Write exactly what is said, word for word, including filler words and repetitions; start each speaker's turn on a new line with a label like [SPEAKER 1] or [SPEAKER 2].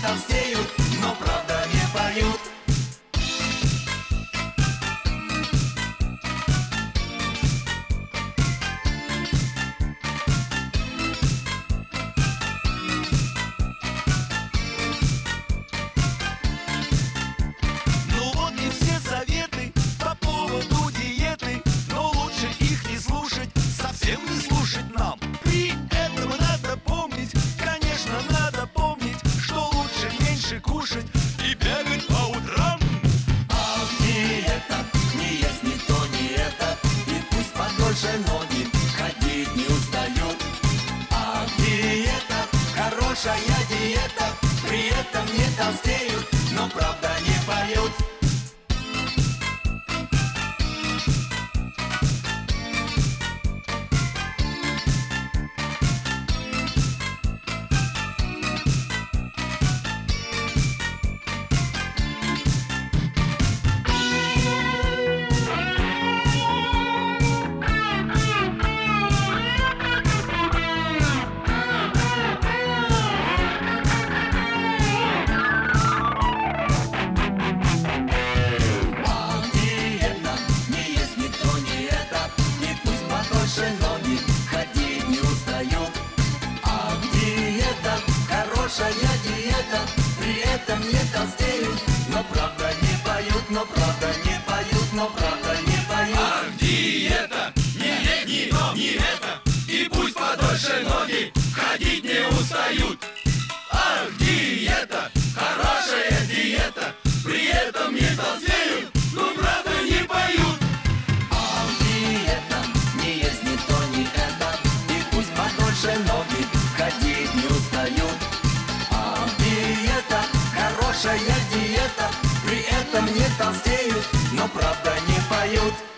[SPEAKER 1] толстеют, но правда не поют.
[SPEAKER 2] Ну вот и все советы по поводу диеты, но лучше их не слушать, совсем не слушать нам. При этом надо помнить, конечно, надо помнить, что лучше меньше кушать и бегать по утрам.
[SPEAKER 1] А диета, не есть ни то, ни это, и пусть подольше ноги ходить не устают. А диета, хорошая диета, при этом не толстеют, но правда не поют. Ноги ходить не устают. А диета, хорошая диета, при этом не толстеют, но правда не поют, но правда не поют, но правда не поют.
[SPEAKER 2] Ах, диета, не есть ни то, ни это, и пусть подольше ноги ходить не устают. Ах, диета, хорошая диета, при этом не толстеют, но правда не поют.
[SPEAKER 1] А диета, не есть ни то, ни это, и пусть подольше ноги ходить не устают. А диета, хорошая диета, при этом не толстеют, но правда не поют.